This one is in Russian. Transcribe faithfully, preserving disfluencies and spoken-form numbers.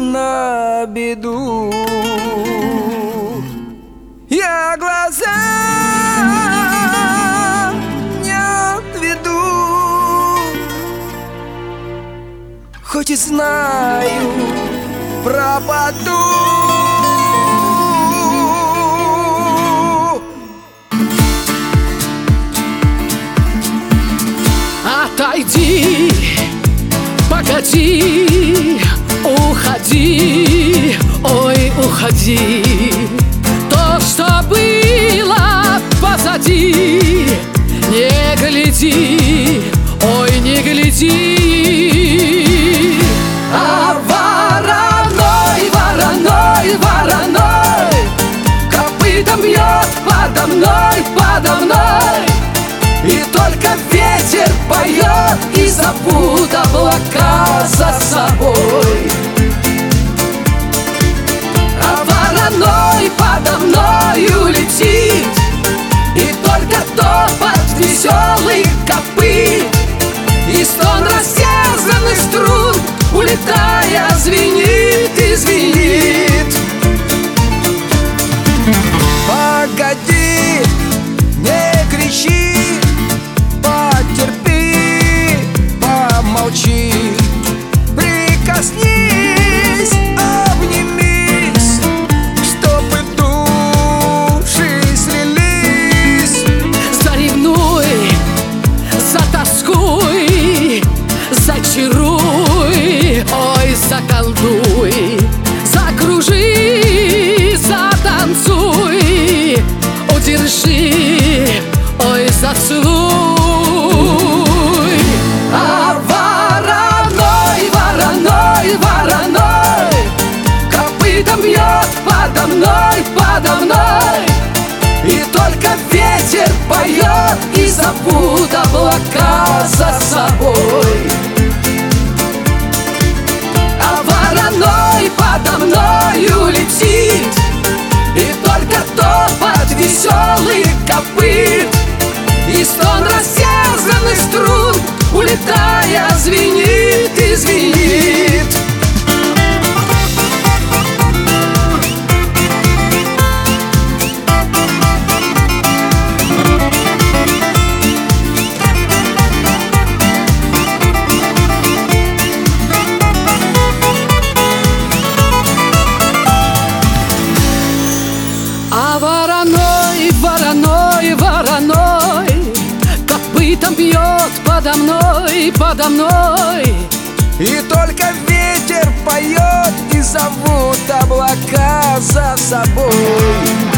на беду. Я глаза не отведу, хоть и знаю, пропаду. Отойди, погоди, уходи, ой, уходи. То, что было позади, не гляди, ой, не гляди. А вороной, вороной, вороной копытом бьет подо мной, подо мной. И только ветер поет и зовут облака за собой. А вороной подо мною летит, и только топот веселых копыт и стон растерзанных струн, улетая, звенит и звенит. Погоди, не кричи, потерпи, помолчи, прикоснись, обнимись, чтобы души слились. Заревнуй, затаскуй, зачаруй, ой, заколдуй, закружи, затанцуй, удержи, ой, зацелуй. А вороной, вороной, вороной копытом бьет подо мной, подо мной. И только ветер поет и зовут облака за собой. А вороной подо мною летит, и только топот веселых копыт и стон растерзанных струн, улетая, звенит и звенит. А вороной, вороной, вороной копытом бьет подо мной, подо мной. И только ветер поет и зовут облака за собой.